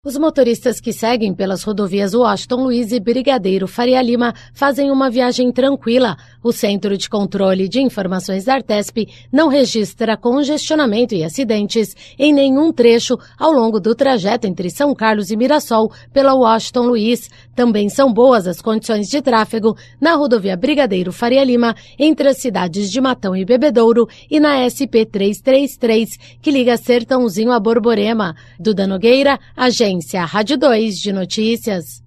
Os motoristas que seguem pelas rodovias Washington Luiz e Brigadeiro Faria Lima fazem uma viagem tranquila. O Centro de Controle de Informações da Artesp não registra congestionamento e acidentes em nenhum trecho ao longo do trajeto entre São Carlos e Mirassol pela Washington Luiz. Também são boas as condições de tráfego na rodovia Brigadeiro Faria Lima entre as cidades de Matão e Bebedouro e na SP-333, que liga Sertãozinho a Borborema. Duda Nogueira, Agência Rádio 2 de Notícias.